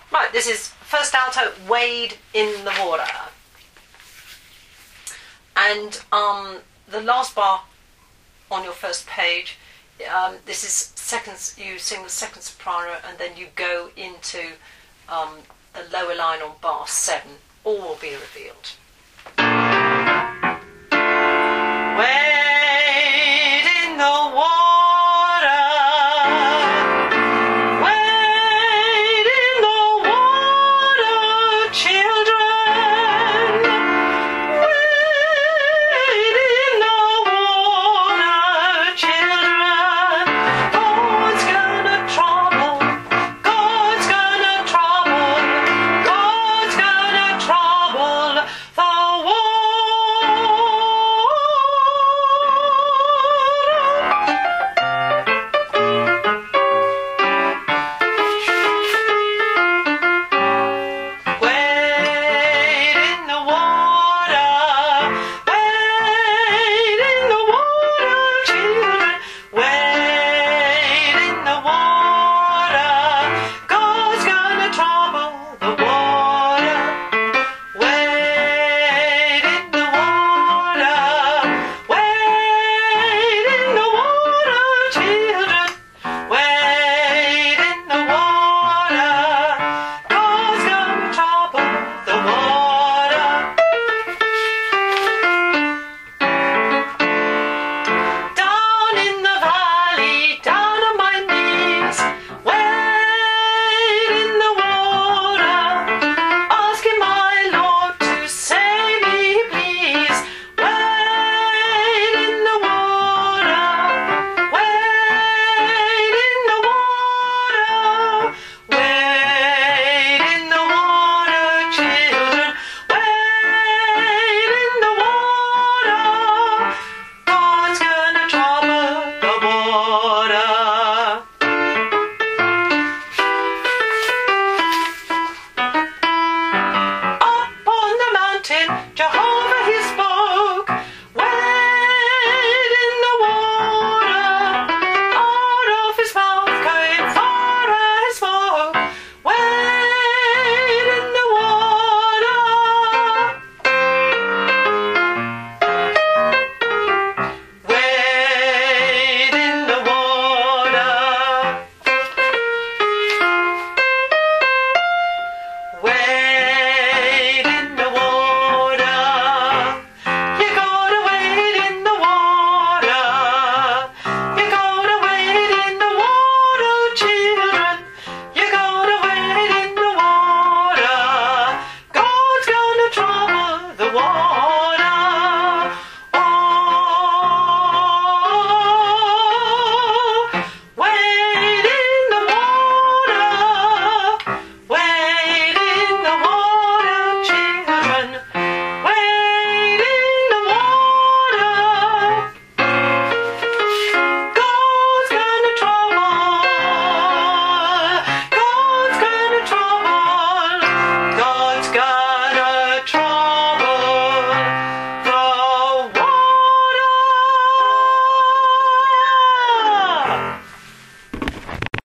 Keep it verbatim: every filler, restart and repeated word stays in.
Right, this is first alto, Wade in the Water. And um, the last bar on your first page, um, this is second, you sing the second soprano and then you go into um, the lower line on bar seven. All will be revealed.